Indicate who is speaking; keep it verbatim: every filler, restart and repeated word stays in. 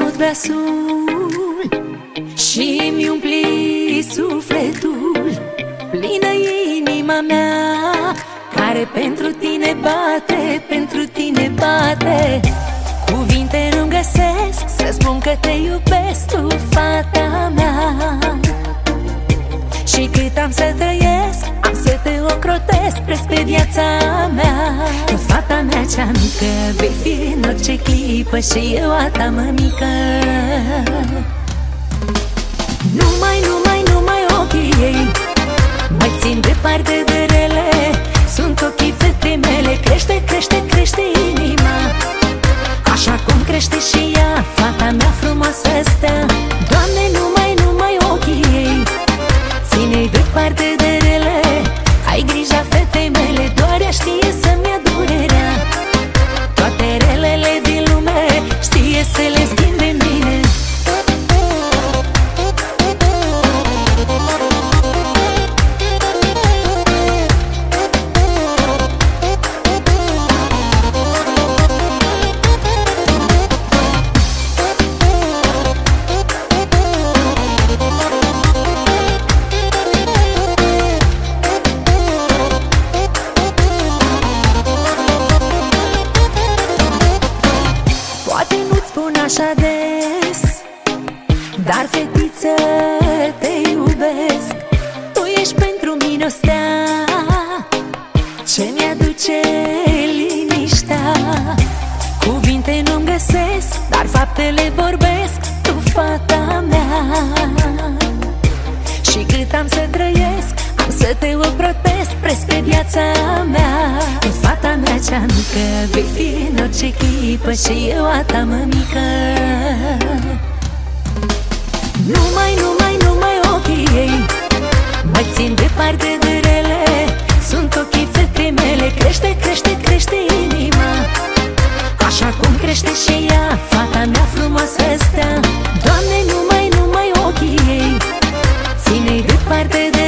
Speaker 1: tot glasul și mi umpli sufletul. Plină e inima mea care pentru tine bate, pentru tine bate. Cuvinte nu găsesc să spun că te iubesc, tu, fata mea. Și cât am să trăiesc, am să te ocrotesc spre viața mea. Tu, fata mea cea mică, vei fi în orice clipă și eu a ta mămică. Numai, numai, numai ochii ei mă țin departe de rele. Sunt ochii fetei mele, crește, crește, crește inima, așa cum crește și ea, fata mea frumoasă stă. Doamne, numai, numai ochii ei, ține-i departe de rele. Ai grija fetei mele, doar ea știe să-mi ia durerea. Toate relele din lume știe să le schimbe în bine. Așa des, dar fetiță te iubesc. Tu ești pentru mine o stea ce mi-aduce liniștea. Cuvinte nu-mi găsesc, dar faptele vorbesc, tu, fata mea. Și cât am să trăiesc, am să te ocrotesc spre viața mea. Tu, fata mea cea mică, vei fi în orice clipă și eu a ta mămică. Numai, numai, numai ochii ei mă țin departe de rele. Sunt ochii fetei mele, crește, crește, crește inima, așa cum crește și ea, fata mea frumoasă stă. Doamne, numai, numai ochii ei, ține-i departe de